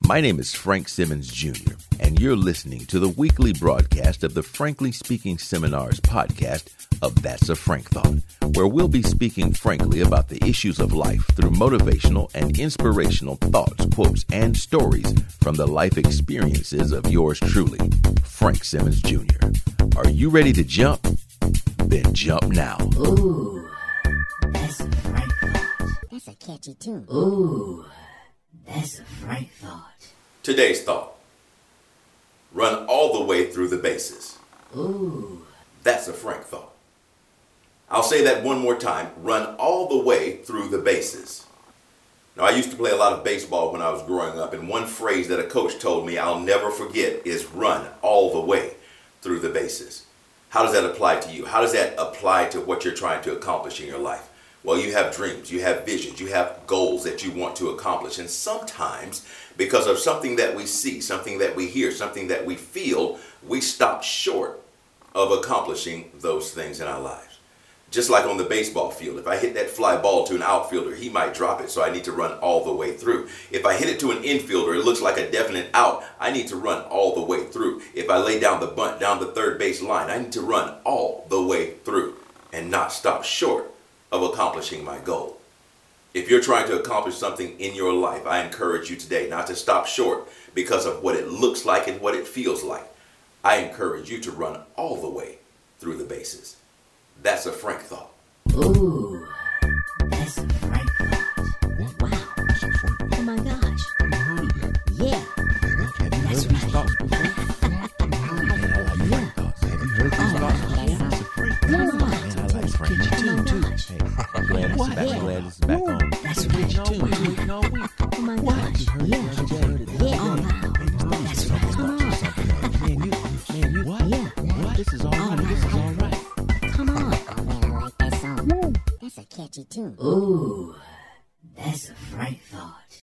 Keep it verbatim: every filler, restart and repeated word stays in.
My name is Frank Simmons Junior, and you're listening to the weekly broadcast of the Frankly Speaking Seminars podcast of That's a Frank Thought, where we'll be speaking frankly about the issues of life through motivational and inspirational thoughts, quotes, and stories from the life experiences of yours truly, Frank Simmons Junior Are you ready to jump? Then jump now. Ooh, that's a Frank Thought. That's a catchy tune. Ooh, that's a Frank Thought. Today's thought: run all the way through the bases. Ooh. That's a Frank Thought. I'll say that one more time. Run all the way through the bases. Now, I used to play a lot of baseball when I was growing up, and one phrase that a coach told me I'll never forget is run all the way through the bases. How does that apply to you? How does that apply to what you're trying to accomplish in your life? Well, you have dreams, you have visions, you have goals that you want to accomplish. And sometimes, because of something that we see, something that we hear, something that we feel, we stop short of accomplishing those things in our lives. Just like on the baseball field, if I hit that fly ball to an outfielder, he might drop it, so I need to run all the way through. If I hit it to an infielder, it looks like a definite out, I need to run all the way through. If I lay down the bunt down the third base line, I need to run all the way through and not stop short of accomplishing my goal. If you're trying to accomplish something in your life, I encourage you today not to stop short because of what it looks like and what it feels like. I encourage you to run all the way through the bases. That's a Frank Thought. Ooh, that's a Frank Thought. Wow. That's a Frank Thought. Oh my gosh. Have you heard of that? Yeah. Have you That's heard these right. thoughts before? Have you heard Yeah. these thoughts? Have you heard these Oh, thoughts yeah. before? That's a Frank Thought. Yeah. Man, I like Frank Oh too, my too. gosh. Hey, I'm glad this is back. I'm glad this is back on. That's Been right. waiting all week, waiting all week. Oh my What? gosh. You heard it? Yeah. You heard it? Yeah. Oh wow. Hey, this thought That's is right. something Come else, on. something else. Man, you, man, you, what? Yeah. What? This is all Oh right. my This is all God. right. Come on. Oh man, I like that song. That's a catchy tune. Ooh, that's a Frank Thought.